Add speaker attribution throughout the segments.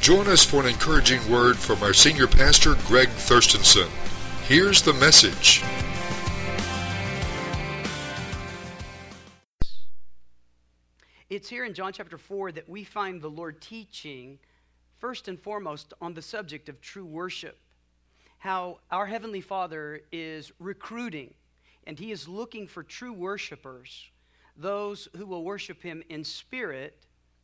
Speaker 1: Join us for an encouraging word from our senior pastor, Greg Thurstonson. Here's the message.
Speaker 2: It's here in John chapter 4 that we find the Lord teaching, first and foremost, on the subject of true worship. How our Heavenly Father is recruiting, and He is looking for true worshipers, those who will worship Him in spirit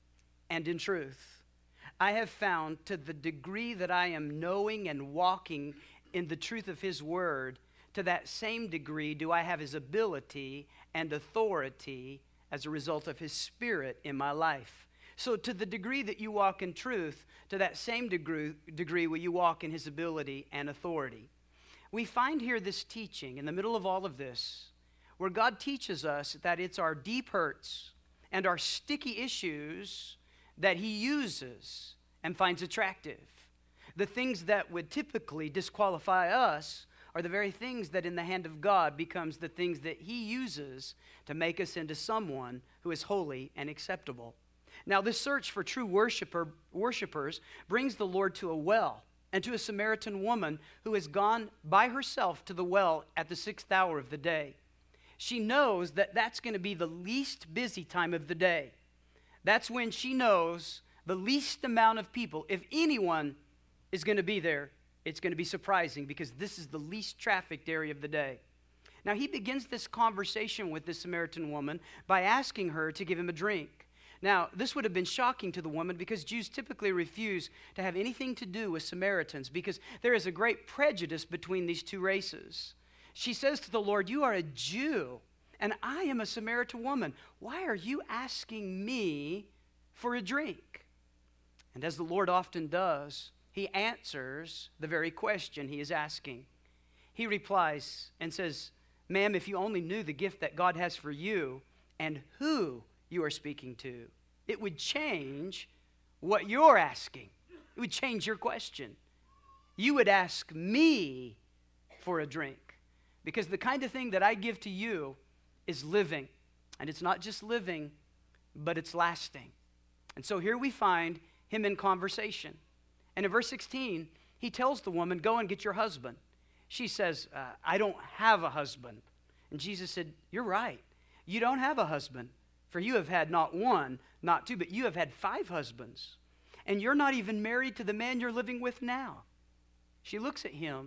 Speaker 2: and in truth. I have found, to the degree that I am knowing and walking in the truth of His Word, to that same degree do I have His ability and authority as a result of His Spirit in my life. So to the degree that you walk in truth, to that same degree will you walk in His ability and authority. We find here this teaching in the middle of all of this, where God teaches us that it's our deep hurts and our sticky issues that He uses and finds attractive. The things that would typically disqualify us are the very things that in the hand of God becomes the things that He uses to make us into someone who is holy and acceptable. Now, this search for true worshipers brings the Lord to a well and to a Samaritan woman who has gone by herself to the well at the 6th hour of the day. She knows that that's going to be the least busy time of the day. That's when she knows the least amount of people. If anyone is going to be there, it's going to be surprising because this is the least trafficked area of the day. Now, He begins this conversation with this Samaritan woman by asking her to give Him a drink. Now, this would have been shocking to the woman because Jews typically refuse to have anything to do with Samaritans because there is a great prejudice between these two races. She says to the Lord, "You are a Jew, and I am a Samaritan woman. Why are you asking me for a drink?" And as the Lord often does, He answers the very question he is asking. He replies and says, "Ma'am, if you only knew the gift that God has for you and who you are speaking to, it would change what you're asking. It would change your question. You would ask me for a drink because the kind of thing that I give to you is living. And it's not just living, but it's lasting." And so here we find Him in conversation. And in verse 16, He tells the woman, "Go and get your husband." She says, "I don't have a husband." And Jesus said, "You're right. You don't have a husband, for you have had not one, not two, but you have had 5 husbands. And you're not even married to the man you're living with now." She looks at Him,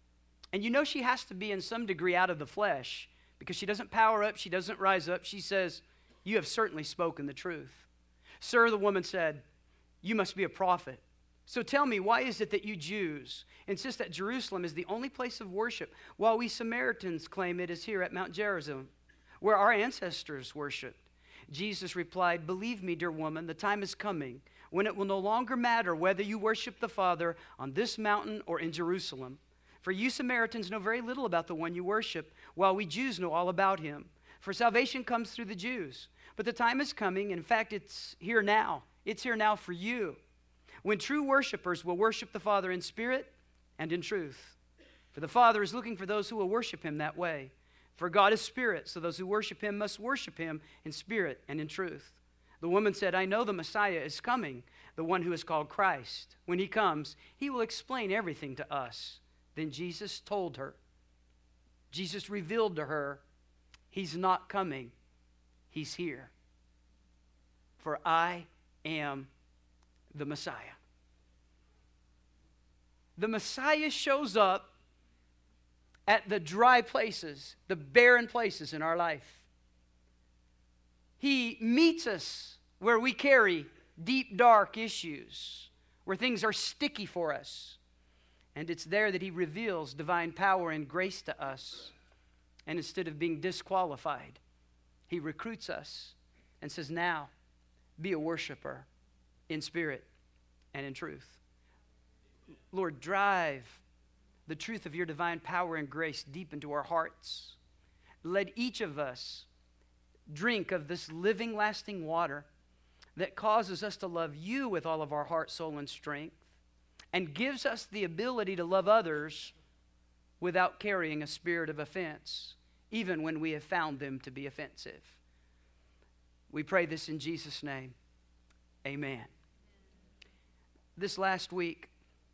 Speaker 2: and you know she has to be in some degree out of the flesh because she doesn't power up, she doesn't rise up. She says, "You have certainly spoken the truth." "Sir," the woman said, "you must be a prophet. So tell me, why is it that you Jews insist that Jerusalem is the only place of worship, while we Samaritans claim it is here at Mount Gerizim, where our ancestors worshipped?" Jesus replied, "Believe me, dear woman, the time is coming when it will no longer matter whether you worship the Father on this mountain or in Jerusalem. For you Samaritans know very little about the one you worship, while we Jews know all about Him. For salvation comes through the Jews. But the time is coming, in fact, it's here now. It's here now for you, when true worshipers will worship the Father in spirit and in truth. For the Father is looking for those who will worship Him that way. For God is spirit, so those who worship Him must worship Him in spirit and in truth." The woman said, "I know the Messiah is coming, the one who is called Christ. When He comes, He will explain everything to us." Then Jesus told her, Jesus revealed to her, He's not coming, He's here. For I am the Messiah. The Messiah shows up at the dry places, the barren places in our life. He meets us where we carry deep, dark issues, where things are sticky for us. And it's there that He reveals divine power and grace to us. And instead of being disqualified, He recruits us and says, "Now, be a worshiper in spirit and in truth." Lord, drive the truth of Your divine power and grace deep into our hearts. Let each of us drink of this living, lasting water that causes us to love You with all of our heart, soul, and strength, and gives us the ability to love others without carrying a spirit of offense, even when we have found them to be offensive. We pray this in Jesus' name. Amen. this last week,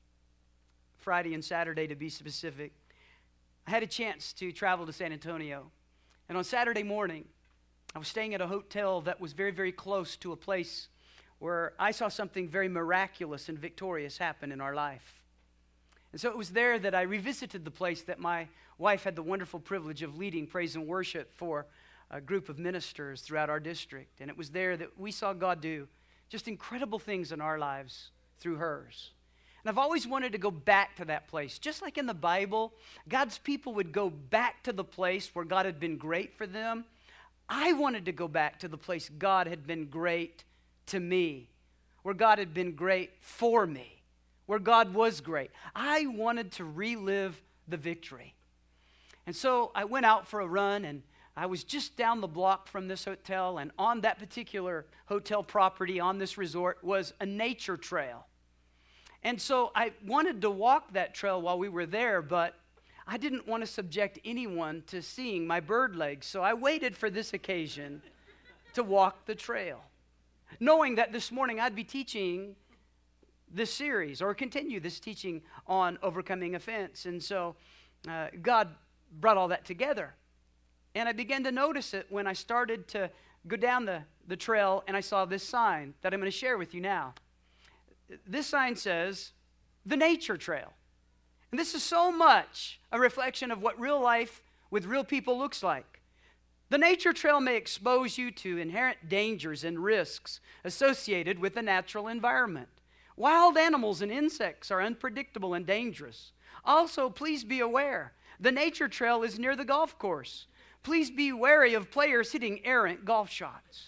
Speaker 2: Friday and Saturday to be specific, I had a chance to travel to San Antonio. And on Saturday morning, I was staying at a hotel that was very, very close to a place where I saw something very miraculous and victorious happen in our life. And so it was there that I revisited the place that my wife had the wonderful privilege of leading praise and worship for a group of ministers throughout our district. And it was there that we saw God do just incredible things in our lives through hers. And I've always wanted to go back to that place. Just like in the Bible, God's people would go back to the place where God had been great for them. I wanted to go back to the place God had been great to me, where God had been great for me, where God was great. I wanted to relive the victory. And so I went out for a run, and I was just down the block from this hotel, and on that particular hotel property, on this resort, was a nature trail. And so I wanted to walk that trail while we were there, but I didn't want to subject anyone to seeing my bird legs. So I waited for this occasion to walk the trail, knowing that this morning I'd be teaching this series or continue this teaching on overcoming offense. And so God brought all that together. And I began to notice it when I started to go down the trail, and I saw this sign that I'm going to share with you now. This sign says, the nature trail. And this is so much a reflection of what real life with real people looks like. The nature trail may expose you to inherent dangers and risks associated with the natural environment. Wild animals and insects are unpredictable and dangerous. Also, please be aware, the nature trail is near the golf course. Please be wary of players hitting errant golf shots.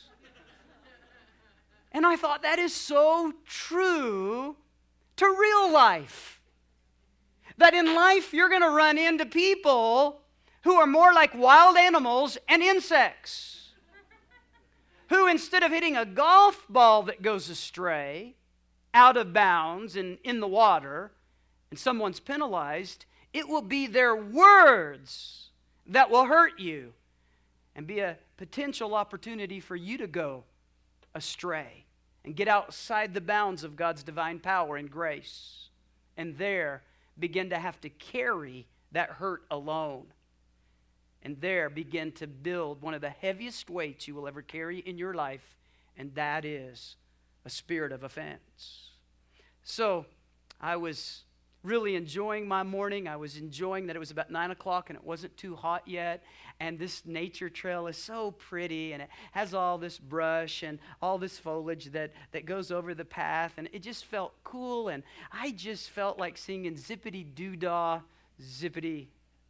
Speaker 2: And I thought, that is so true to real life. That in life, you're going to run into people who are more like wild animals and insects. Who, instead of hitting a golf ball that goes astray, out of bounds and in the water, and someone's penalized, it will be their words that will hurt you and be a potential opportunity for you to go astray and get outside the bounds of God's divine power and grace, and there begin to have to carry that hurt alone, and there begin to build one of the heaviest weights you will ever carry in your life, and that is a spirit of offense. So I was really enjoying my morning. I was enjoying that it was about 9 o'clock and it wasn't too hot yet. And this nature trail is so pretty, and it has all this brush and all this foliage that goes over the path. And it just felt cool, and I just felt like singing zippity doo dah, zippity.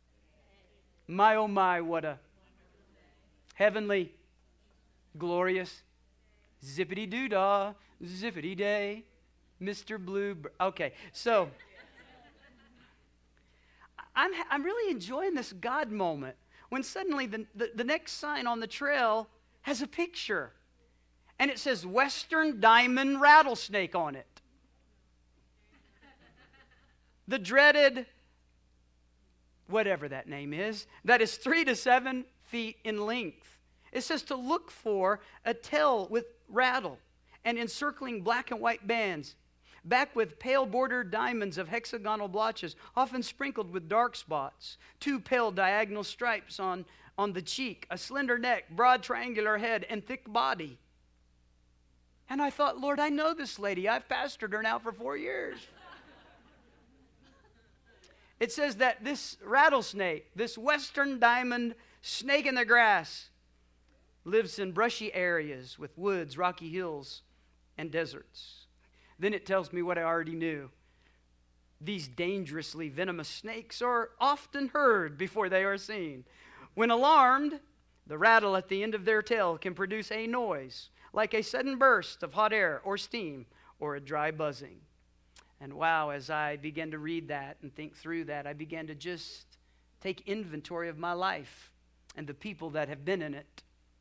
Speaker 2: My oh my, what a heavenly, glorious, zippity doo dah, zippity day, Mr. Blue. Okay, so I'm really enjoying this God moment when suddenly the next sign on the trail has a picture, and it says Western Diamond Rattlesnake on it. The dreaded, whatever that name is, that is 3 to 7 feet in length. It says to look for a tail with rattle and encircling black and white bands, back with pale bordered diamonds of hexagonal blotches, often sprinkled with dark spots, 2 pale diagonal stripes on the cheek, a slender neck, broad triangular head, and thick body. And I thought, Lord, I know this lady. I've pastored her now for 4 years. It says that this rattlesnake, this western diamond snake in the grass, lives in brushy areas with woods, rocky hills, and deserts. Then it tells me what I already knew. These dangerously venomous snakes are often heard before they are seen. When alarmed, the rattle at the end of their tail can produce a noise like a sudden burst of hot air or steam or a dry buzzing. And wow, as I began to read that and think through that, I began to just take inventory of my life and the people that have been in it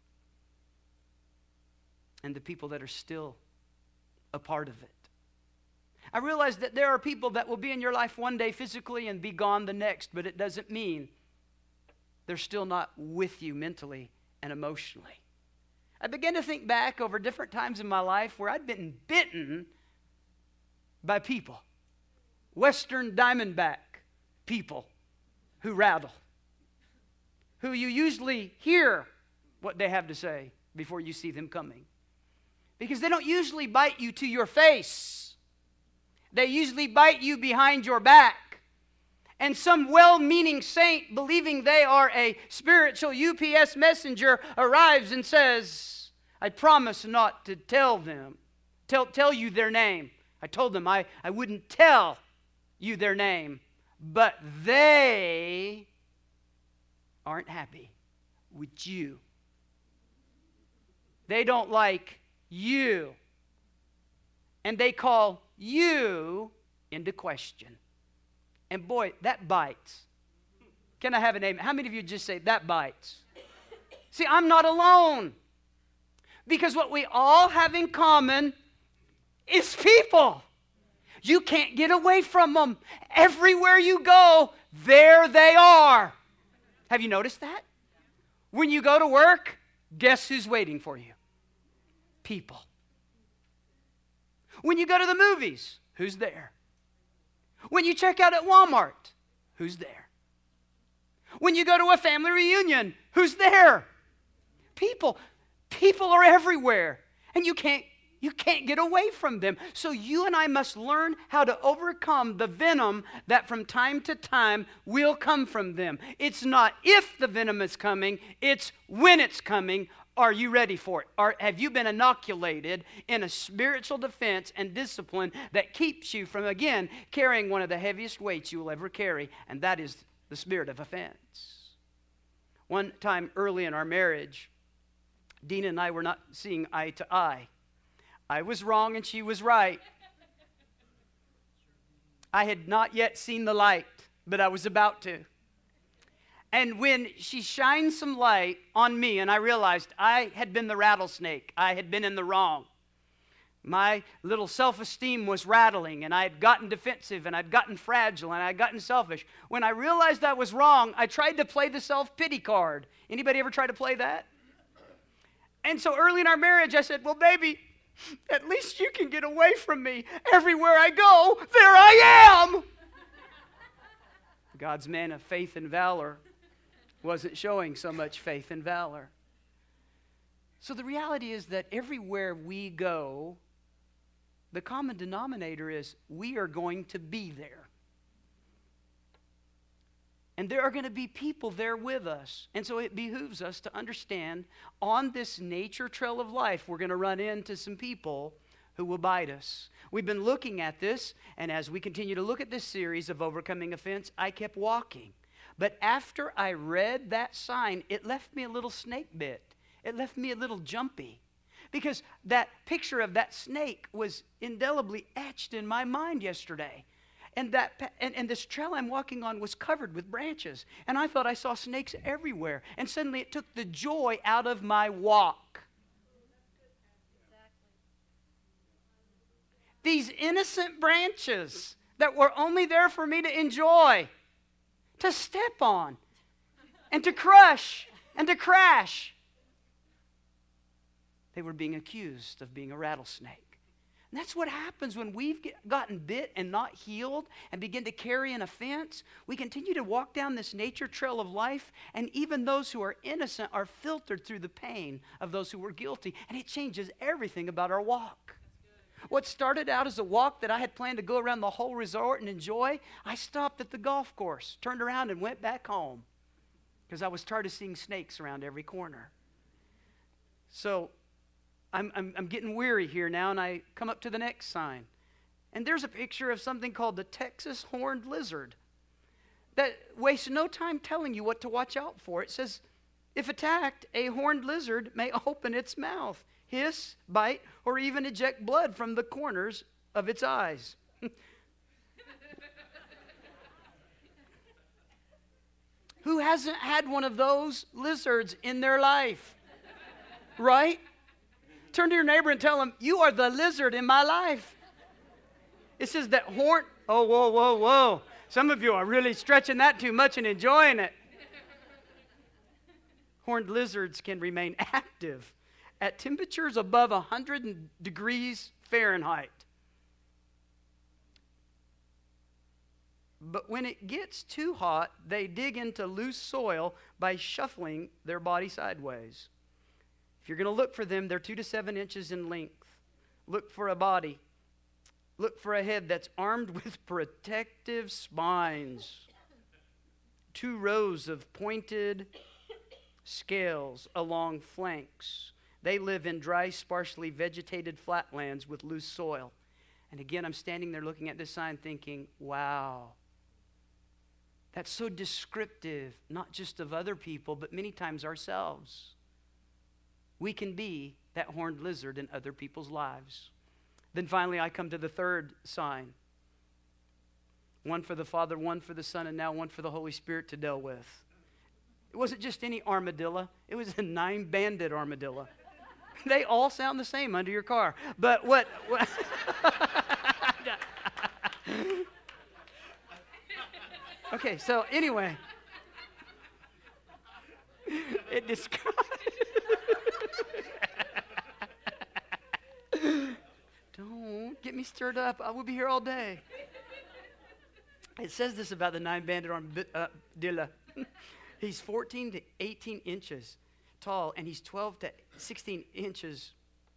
Speaker 2: and the people that are still a part of it. I realize that there are people that will be in your life one day physically and be gone the next, but it doesn't mean they're still not with you mentally and emotionally. I began to think back over different times in my life where I'd been bitten by people. Western Diamondback people who rattle. Who you usually hear what they have to say before you see them coming. Because they don't usually bite you to your face. They usually bite you behind your back. And some well-meaning saint, believing they are a spiritual UPS messenger, arrives and says, I promise not to tell you their name. I told them I wouldn't tell you their name. But they aren't happy with you. They don't like you. And they call you into question. And boy, that bites. Can I have an amen? How many of you just say, that bites? See, I'm not alone. Because what we all have in common is people. You can't get away from them. Everywhere you go, there they are. Have you noticed that? When you go to work, guess who's waiting for you? People. When you go to the movies, who's there? When you check out at Walmart, who's there? When you go to a family reunion, who's there? People. People are everywhere. And you can't get away from them. So you and I must learn how to overcome the venom that from time to time will come from them. It's not if the venom is coming, it's when it's coming. Are you ready for it? Have you been inoculated in a spiritual defense and discipline that keeps you from, again, carrying one of the heaviest weights you will ever carry, and that is the spirit of offense. One time early in our marriage, Dina and I were not seeing eye to eye. I was wrong and she was right. I had not yet seen the light, but I was about to. And when she shined some light on me and I realized I had been the rattlesnake, I had been in the wrong. My little self-esteem was rattling and I had gotten defensive and I'd gotten fragile and I'd gotten selfish. When I realized I was wrong, I tried to play the self-pity card. Anybody ever try to play that? And so early in our marriage, I said, well, baby, at least you can get away from me. Everywhere I go, there I am. God's man of faith and valor wasn't showing so much faith and valor. So the reality is that everywhere we go, the common denominator is we are going to be there. And there are going to be people there with us. And so it behooves us to understand on this nature trail of life, we're going to run into some people who will bite us. We've been looking at this, and as we continue to look at this series of overcoming offense, I kept walking. But after I read that sign, it left me a little snake bit. It left me a little jumpy. Because that picture of that snake was indelibly etched in my mind yesterday. And this trail I'm walking on was covered with branches. And I thought I saw snakes everywhere. And suddenly it took the joy out of my walk. These innocent branches that were only there for me to enjoy, to step on, and to crush, and to crash. They were being accused of being a rattlesnake. And that's what happens when we've gotten bit and not healed and begin to carry an offense. We continue to walk down this nature trail of life, and even those who are innocent are filtered through the pain of those who were guilty, and it changes everything about our walk. What started out as a walk that I had planned to go around the whole resort and enjoy, I stopped at the golf course, turned around and went back home because I was tired of seeing snakes around every corner. So I'm getting weary here now, and I come up to the next sign. And there's a picture of something called the Texas horned lizard that wastes no time telling you what to watch out for. It says, if attacked, a horned lizard may open its mouth, hiss, bite, or even eject blood from the corners of its eyes. Who hasn't had one of those lizards in their life? Right? Turn to your neighbor and tell him, you are the lizard in my life. It says that oh, whoa, whoa, whoa. Some of you are really stretching that too much and enjoying it. Horned lizards can remain active at temperatures above 100 degrees Fahrenheit. But when it gets too hot, they dig into loose soil by shuffling their body sideways. If you're going to look for them, they're 2 to 7 inches in length. Look for a body. Look for a head that's armed with protective spines. 2 rows of pointed scales along flanks. They live in dry, sparsely vegetated flatlands with loose soil. And again, I'm standing there looking at this sign thinking, wow, that's so descriptive, not just of other people, but many times ourselves. We can be that horned lizard in other people's lives. Then finally, I come to the third sign. One for the Father, one for the Son, and now one for the Holy Spirit to deal with. It wasn't just any armadillo. It was a 9-banded armadillo. They all sound the same under your car. But what okay, so anyway. It describes... Don't get me stirred up. I will be here all day. It says this about the 9-banded armadillo. He's 14 to 18 inches tall, and he's 12 to 16 inches.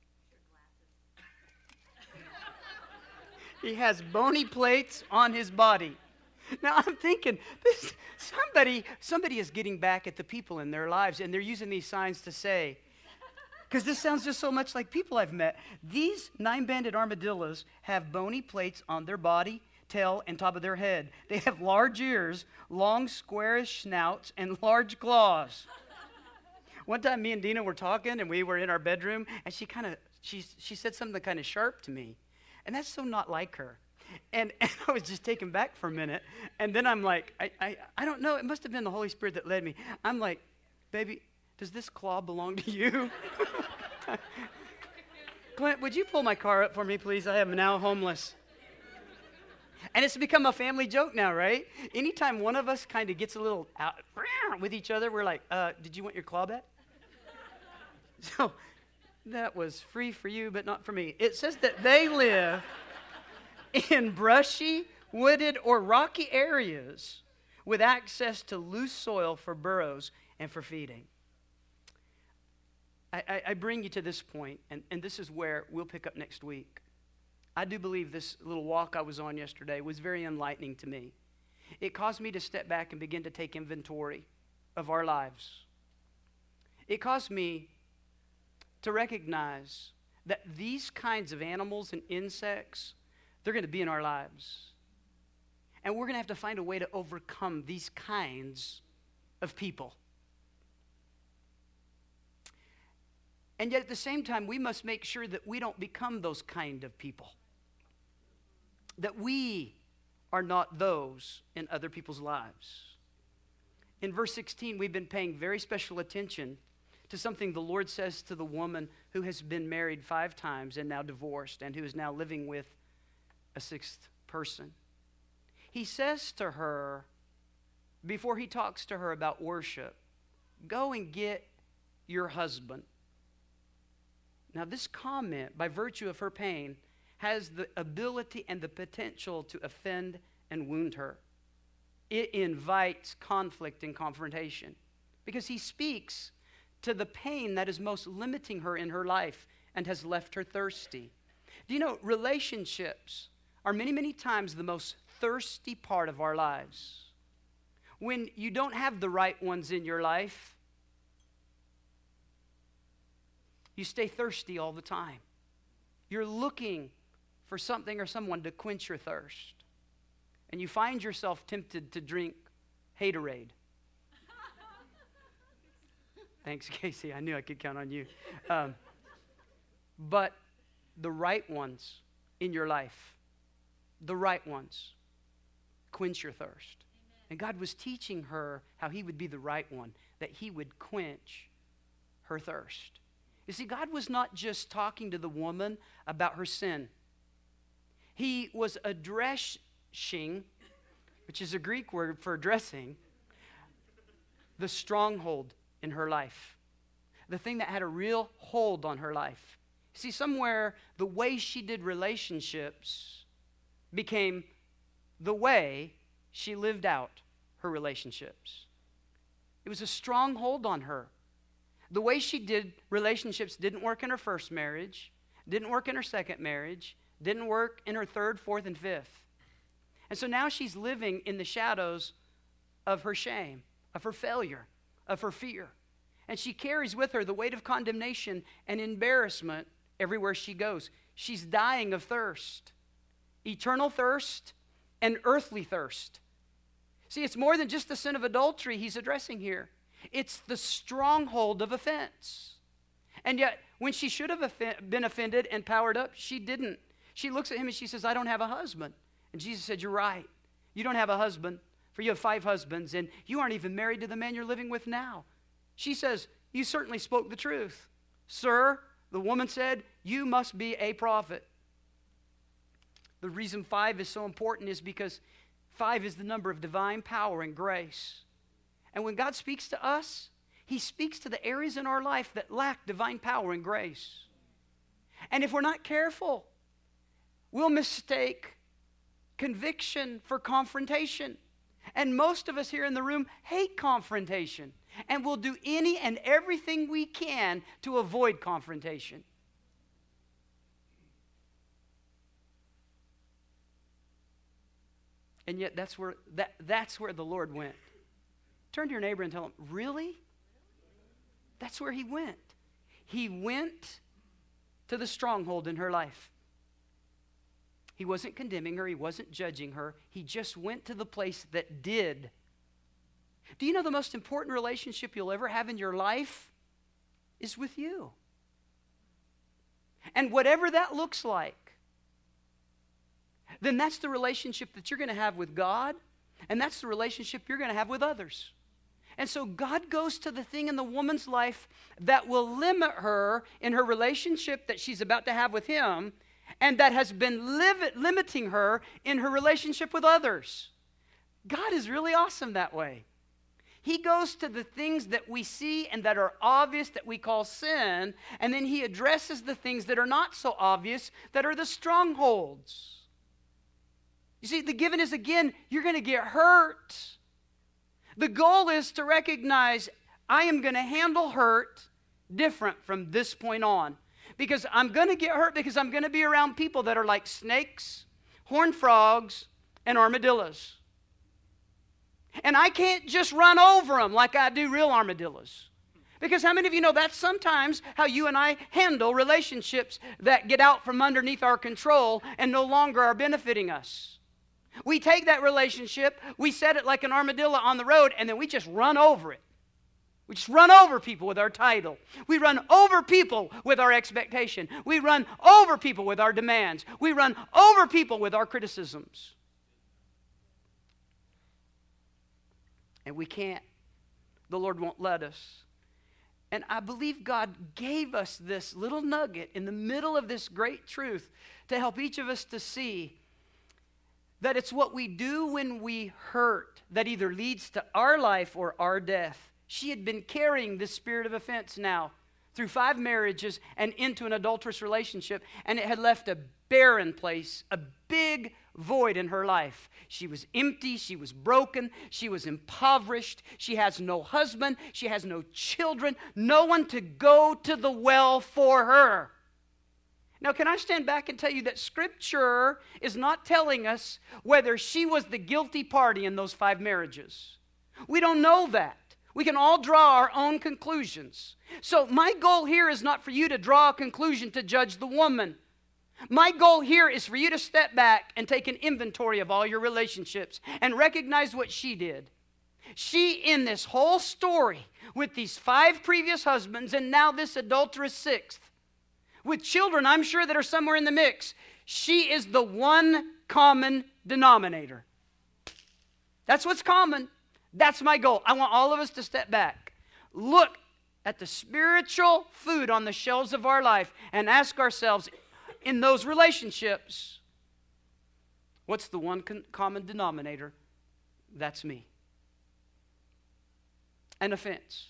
Speaker 2: He has bony plates on his body. Now I'm thinking, somebody is getting back at the people in their lives, and they're using these signs to say, because this sounds just so much like people I've met. These 9-banded armadillos have bony plates on their body, tail, and top of their head. They have large ears, long squarish snouts, and large claws. One time me and Dina were talking, and we were in our bedroom, and she said something kind of sharp to me. And that's so not like her. And I was just taken back for a minute. And then I'm like, I don't know. It must have been the Holy Spirit that led me. I'm like, baby, does this claw belong to you? Clint, would you pull my car up for me, please? I am now homeless. And it's become a family joke now, right? Anytime one of us kind of gets a little out with each other, we're like, did you want your claw back? So that was free for you, but not for me. It says that they live in brushy, wooded, or rocky areas with access to loose soil for burrows and for feeding. I bring you to this point, and this is where we'll pick up next week. I do believe this little walk I was on yesterday was very enlightening to me. It caused me to step back and begin to take inventory of our lives. It caused me to recognize that these kinds of animals and insects, they're going to be in our lives. And we're going to have to find a way to overcome these kinds of people. And yet at the same time, we must make sure that we don't become those kind of people. That we are not those in other people's lives. In verse 16, we've been paying very special attention to something the Lord says to the woman who has been married 5 times and now divorced and who is now living with a 6th person. He says to her, before he talks to her about worship, go and get your husband. Now, this comment, by virtue of her pain, has the ability and the potential to offend and wound her. It invites conflict and confrontation because he speaks to the pain that is most limiting her in her life and has left her thirsty. Do you know, relationships are many, many times the most thirsty part of our lives. When you don't have the right ones in your life, you stay thirsty all the time. You're looking for something or someone to quench your thirst. And you find yourself tempted to drink Haterade. Thanks, Casey. I knew I could count on you. But the right ones in your life, the right ones, quench your thirst. Amen. And God was teaching her how he would be the right one, that he would quench her thirst. You see, God was not just talking to the woman about her sin. He was addressing, which is a Greek word for addressing, the stronghold in her life. The thing that had a real hold on her life. See, somewhere the way she did relationships became the way she lived out her relationships. It was a stronghold on her. The way she did relationships didn't work in her first marriage, didn't work in her second marriage, didn't work in her third, fourth, and fifth. And so now she's living in the shadows of her shame, of her failure, of her fear. And she carries with her the weight of condemnation and embarrassment everywhere she goes. She's dying of thirst, eternal thirst and earthly thirst. See, it's more than just the sin of adultery he's addressing here. It's the stronghold of offense. And yet, when she should have been offended and powered up, she didn't. She looks at him and she says, I don't have a husband. And Jesus said, you're right. You don't have a husband, for you have 5 husbands, and you aren't even married to the man you're living with now. She says, you certainly spoke the truth. Sir, the woman said, you must be a prophet. The reason 5 is so important is because 5 is the number of divine power and grace. And when God speaks to us, he speaks to the areas in our life that lack divine power and grace. And if we're not careful, we'll mistake conviction for confrontation. And most of us here in the room hate confrontation. And we'll do any and everything we can to avoid confrontation. And yet that's where the Lord went. Turn to your neighbor and tell him, really? That's where he went. He went to the stronghold in her life. He wasn't condemning her. He wasn't judging her. He just went to the place that did. Do you know the most important relationship you'll ever have in your life is with you? And whatever that looks like, then that's the relationship that you're going to have with God, and that's the relationship you're going to have with others. And so God goes to the thing in the woman's life that will limit her in her relationship that she's about to have with him, and that has been limiting her in her relationship with others. God is really awesome that way. He goes to the things that we see and that are obvious that we call sin, and then he addresses the things that are not so obvious that are the strongholds. You see, the given is, again, you're going to get hurt. The goal is to recognize I am going to handle hurt different from this point on. Because I'm going to get hurt because I'm going to be around people that are like snakes, horned frogs, and armadillos. And I can't just run over them like I do real armadillos. Because how many of you know that's sometimes how you and I handle relationships that get out from underneath our control and no longer are benefiting us? We take that relationship, we set it like an armadillo on the road, and then we just run over it. We just run over people with our title. We run over people with our expectation. We run over people with our demands. We run over people with our criticisms. And we can't. The Lord won't let us. And I believe God gave us this little nugget in the middle of this great truth to help each of us to see that it's what we do when we hurt that either leads to our life or our death. She had been carrying this spirit of offense now through 5 marriages and into an adulterous relationship, and it had left a barren place, a big void in her life. She was empty, she was broken, she was impoverished, she has no husband, she has no children, no one to go to the well for her. Now, can I stand back and tell you that Scripture is not telling us whether she was the guilty party in those 5 marriages. We don't know that. We can all draw our own conclusions. So my goal here is not for you to draw a conclusion to judge the woman. My goal here is for you to step back and take an inventory of all your relationships and recognize what she did. She, in this whole story, with these 5 previous husbands and now this adulterous 6th, with children, I'm sure, that are somewhere in the mix, she is the one common denominator. That's what's common. That's my goal. I want all of us to step back, look at the spiritual food on the shelves of our life, and ask ourselves, in those relationships, what's the one common denominator? That's me. An offense.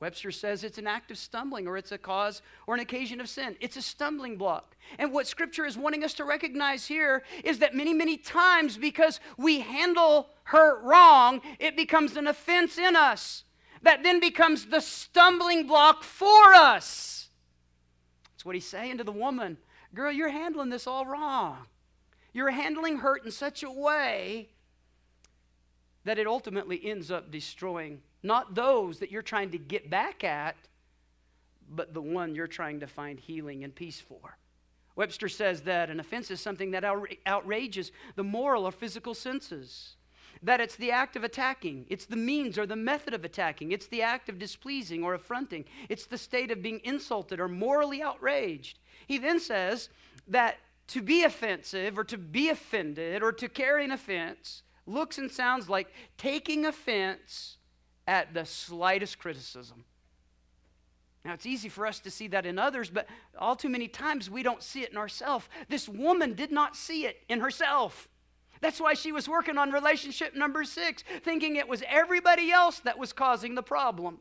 Speaker 2: Webster says it's an act of stumbling, or it's a cause or an occasion of sin. It's a stumbling block. And what Scripture is wanting us to recognize here is that many, many times, because we handle her wrong, it becomes an offense in us that then becomes the stumbling block for us. That's what he's saying to the woman. Girl, you're handling this all wrong. You're handling hurt in such a way that it ultimately ends up destroying not those that you're trying to get back at, but the one you're trying to find healing and peace for. Webster says that an offense is something that outrages the moral or physical senses. That it's the act of attacking. It's the means or the method of attacking. It's the act of displeasing or affronting. It's the state of being insulted or morally outraged. He then says that to be offensive or to be offended or to carry an offense looks and sounds like taking offense at the slightest criticism. Now, it's easy for us to see that in others, but all too many times we don't see it in ourselves. This woman did not see it in herself. That's why she was working on relationship number 6, thinking it was everybody else that was causing the problem.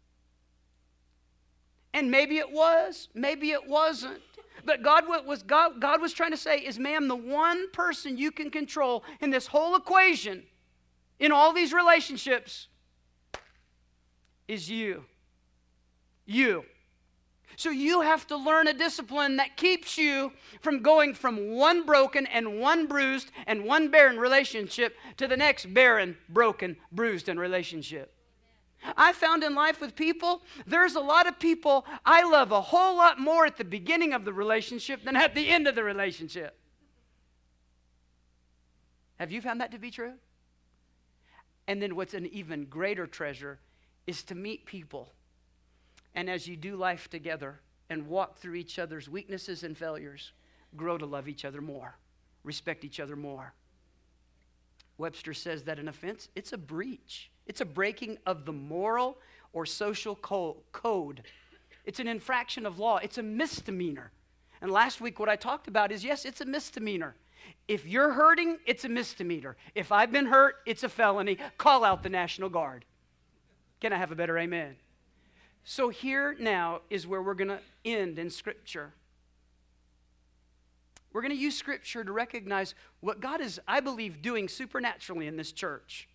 Speaker 2: And maybe it was, maybe it wasn't. But God was trying to say is, ma'am, the one person you can control in this whole equation, in all these relationships, is you. You. So you have to learn a discipline that keeps you from going from one broken and one bruised and one barren relationship to the next barren, broken, bruised and relationship. I found in life with people, there's a lot of people I love a whole lot more at the beginning of the relationship than at the end of the relationship. Have you found that to be true? And then what's an even greater treasure is to meet people. And as you do life together and walk through each other's weaknesses and failures, grow to love each other more, respect each other more. Webster says that an offense, it's a breach. It's a breaking of the moral or social code. It's an infraction of law. It's a misdemeanor. And last week what I talked about is, yes, it's a misdemeanor. If you're hurting, it's a misdemeanor. If I've been hurt, it's a felony. Call out the National Guard. Can I have a better amen? So here now is where we're going to end in Scripture. We're going to use Scripture to recognize what God is, I believe, doing supernaturally in this church.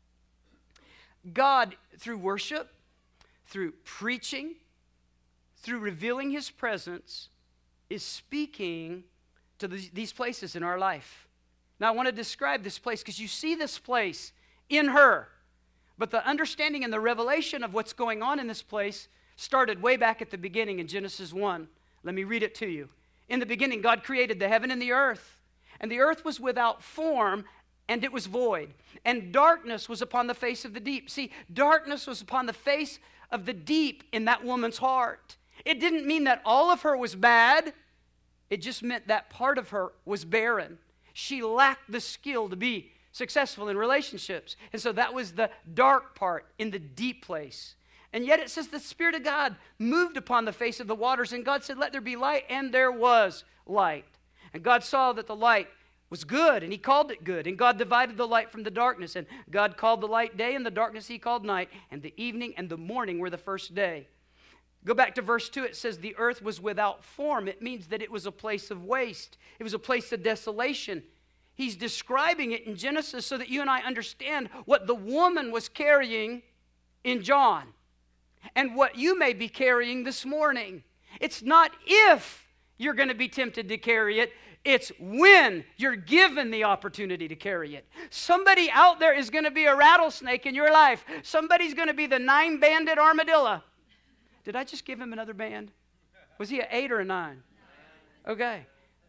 Speaker 2: God, through worship, through preaching, through revealing His presence, is speaking to these places in our life. Now, I want to describe this place because you see this place in her. But the understanding and the revelation of what's going on in this place started way back at the beginning in Genesis 1. Let me read it to you. In the beginning, God created the heaven and the earth was without form, and it was void. And darkness was upon the face of the deep. See, darkness was upon the face of the deep in that woman's heart. It didn't mean that all of her was bad. It just meant that part of her was barren. She lacked the skill to be successful in relationships. And so that was the dark part in the deep place. And yet it says the Spirit of God moved upon the face of the waters, and God said, let there be light, and there was light. And God saw that the light was good, and He called it good. And God divided the light from the darkness, and God called the light day, and the darkness He called night, and the evening and the morning were the first day. Go back to verse 2. It says the earth was without form. It means that it was a place of waste. It was a place of desolation. He's describing it in Genesis so that you and I understand what the woman was carrying in John and what you may be carrying this morning. It's not if you're going to be tempted to carry it. It's when you're given the opportunity to carry it. Somebody out there is going to be a rattlesnake in your life. Somebody's going to be the 9-banded armadillo. Did I just give him another band? Was he an 8 or a 9? Okay.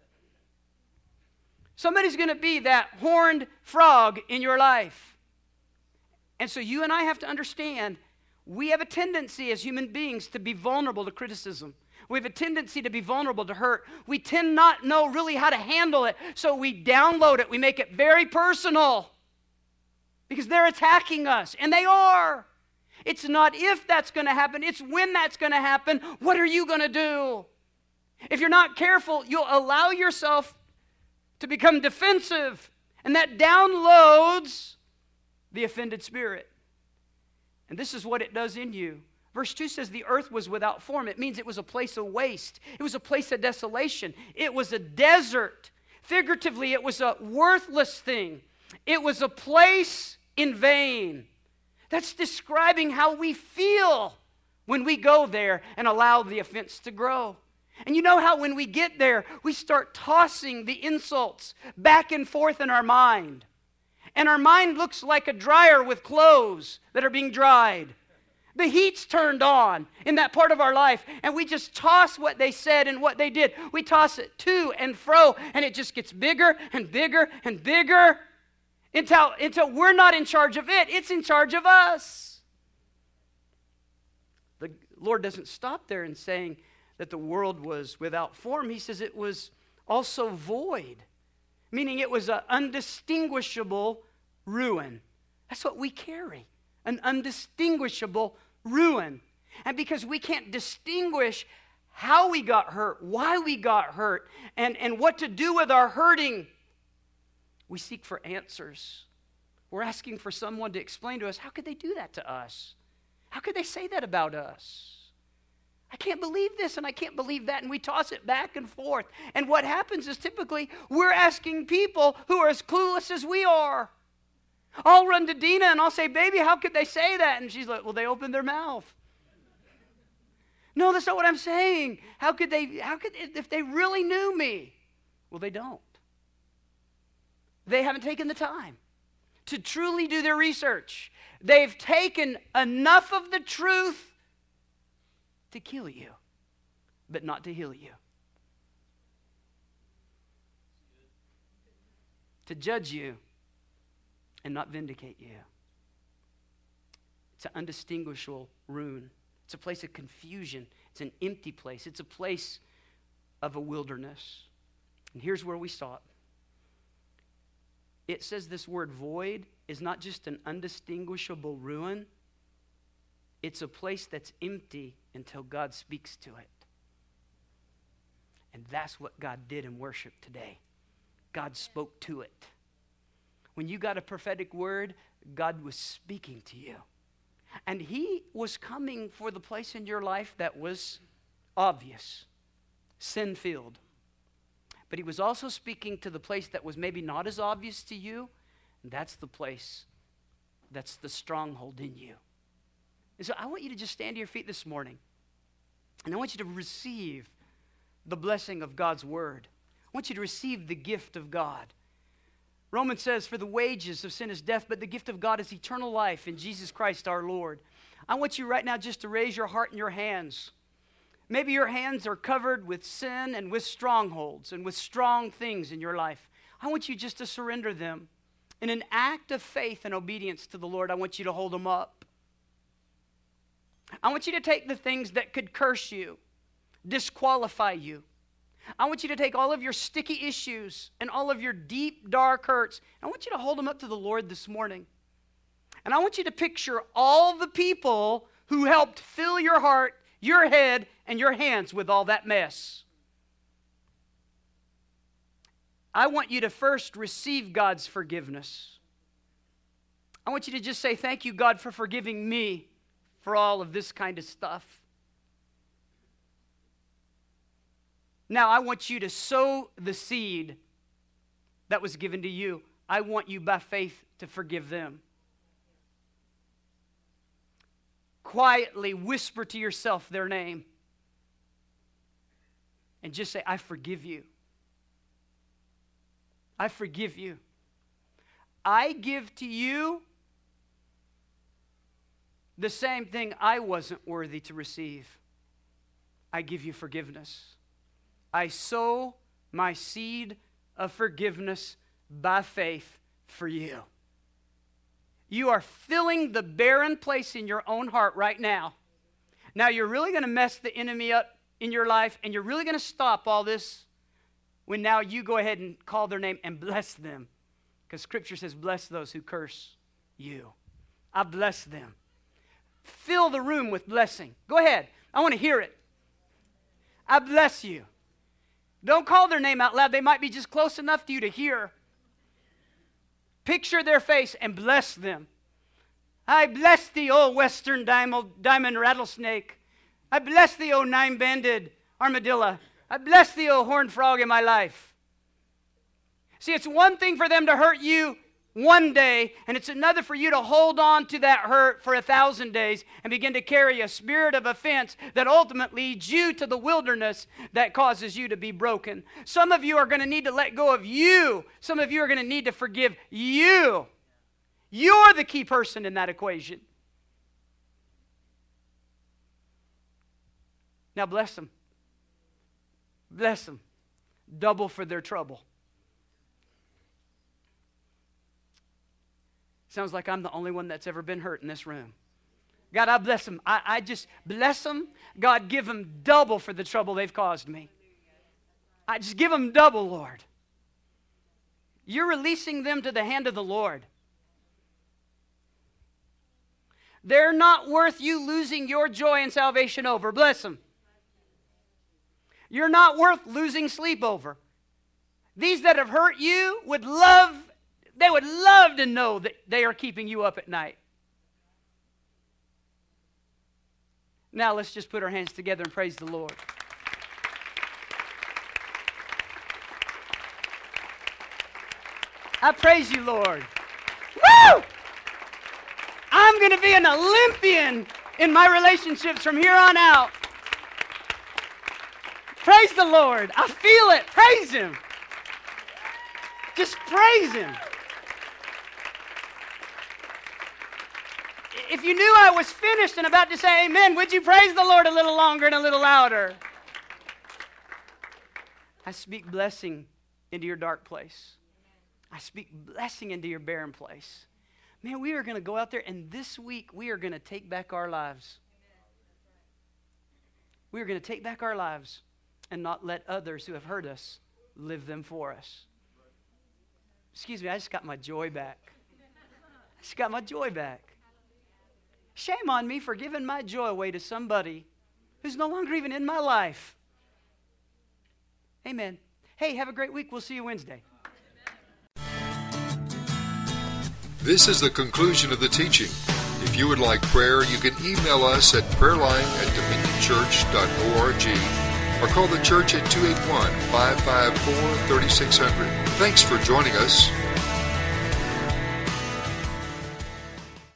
Speaker 2: Somebody's going to be that horned frog in your life. And so you and I have to understand we have a tendency as human beings to be vulnerable to criticism. We have a tendency to be vulnerable to hurt. We tend not know really how to handle it, so we download it. We make it very personal because they're attacking us, and they are. It's not if that's going to happen, it's when that's going to happen. What are you going to do? If you're not careful, you'll allow yourself to become defensive, and that downloads the offended spirit. And this is what it does in you. Verse 2 says the earth was without form. It means it was a place of waste. It was a place of desolation. It was a desert. Figuratively, it was a worthless thing. It was a place in vain. That's describing how we feel when we go there and allow the offense to grow. And you know how when we get there, we start tossing the insults back and forth in our mind. And our mind looks like a dryer with clothes that are being dried. The heat's turned on in that part of our life, and we just toss what they said and what they did. We toss it to and fro, and it just gets bigger and bigger and bigger until we're not in charge of it. It's in charge of us. The Lord doesn't stop there in saying that the world was without form. He says it was also void, meaning it was an undistinguishable ruin. That's what we carry, an undistinguishable ruin. And because we can't distinguish how we got hurt, why we got hurt, and what to do with our hurting, we seek for answers. We're asking for someone to explain to us, how could they do that to us? How could they say that about us? I can't believe this and I can't believe that, and we toss it back and forth. And what happens is typically we're asking people who are as clueless as we are. I'll run to Dina and I'll say, baby, how could they say that? And she's like, well, they opened their mouth. No, that's not what I'm saying. If they really knew me? Well, they don't. They haven't taken the time to truly do their research. They've taken enough of the truth to kill you, but not to heal you. To judge you and not vindicate you. It's an undistinguishable ruin. It's a place of confusion. It's an empty place. It's a place of a wilderness. And here's where we stop. It says this word void is not just an undistinguishable ruin. It's a place that's empty until God speaks to it. And that's what God did in worship today. God spoke to it. When you got a prophetic word, God was speaking to you. And He was coming for the place in your life that was obvious, sin-filled. But He was also speaking to the place that was maybe not as obvious to you. And that's the place, that's the stronghold in you. And so I want you to just stand to your feet this morning. And I want you to receive the blessing of God's word. I want you to receive the gift of God. Romans says, for the wages of sin is death, but the gift of God is eternal life in Jesus Christ our Lord. I want you right now just to raise your heart and your hands. Maybe your hands are covered with sin and with strongholds and with strong things in your life. I want you just to surrender them. In an act of faith and obedience to the Lord, I want you to hold them up. I want you to take the things that could curse you, disqualify you. I want you to take all of your sticky issues and all of your deep, dark hurts. I want you to hold them up to the Lord this morning. And I want you to picture all the people who helped fill your heart, your head, and your hands with all that mess. I want you to first receive God's forgiveness. I want you to just say, thank you, God, for forgiving me for all of this kind of stuff. Now, I want you to sow the seed that was given to you. I want you by faith to forgive them. Quietly whisper to yourself their name. And just say, I forgive you. I forgive you. I give to you the same thing I wasn't worthy to receive. I give you forgiveness. I sow my seed of forgiveness by faith for you. You are filling the barren place in your own heart right now. Now you're really going to mess the enemy up in your life, and you're really going to stop all this when now you go ahead and call their name and bless them. Because Scripture says, bless those who curse you. I bless them. Fill the room with blessing. Go ahead. I want to hear it. I bless you. Don't call their name out loud. They might be just close enough to you to hear. Picture their face and bless them. I bless thee, O western diamond rattlesnake. I bless thee, O nine-banded armadillo. I bless thee, O horned frog in my life. See, it's one thing for them to hurt you one day, and it's another for you to hold on to that hurt for 1,000 days and begin to carry a spirit of offense that ultimately leads you to the wilderness that causes you to be broken. Some of you are going to need to let go of you. Some of you are going to need to forgive you. You're the key person in that equation. Now bless them. Bless them. Double for their trouble. Sounds like I'm the only one that's ever been hurt in this room. God, I bless them. I just bless them. God, give them double for the trouble they've caused me. I just give them double, Lord. You're releasing them to the hand of the Lord. They're not worth you losing your joy and salvation over. Bless them. You're not worth losing sleep over. These that have hurt you would love to know that they are keeping you up at night. Now let's just put our hands together and praise the Lord. I praise you, Lord. Woo! I'm going to be an Olympian in my relationships from here on out. Praise the Lord. I feel it. Praise Him. Just praise Him. If you knew I was finished and about to say amen, would you praise the Lord a little longer and a little louder? I speak blessing into your dark place. I speak blessing into your barren place. Man, we are going to go out there, and this week we are going to take back our lives. We are going to take back our lives and not let others who have hurt us live them for us. Excuse me, I just got my joy back. I just got my joy back. Shame on me for giving my joy away to somebody who's no longer even in my life. Amen. Hey, have a great week. We'll see you Wednesday.
Speaker 1: This is the conclusion of the teaching. If you would like prayer, you can email us at prayerline@dominionchurch.org or call the church at 281-554-3600. Thanks for joining us.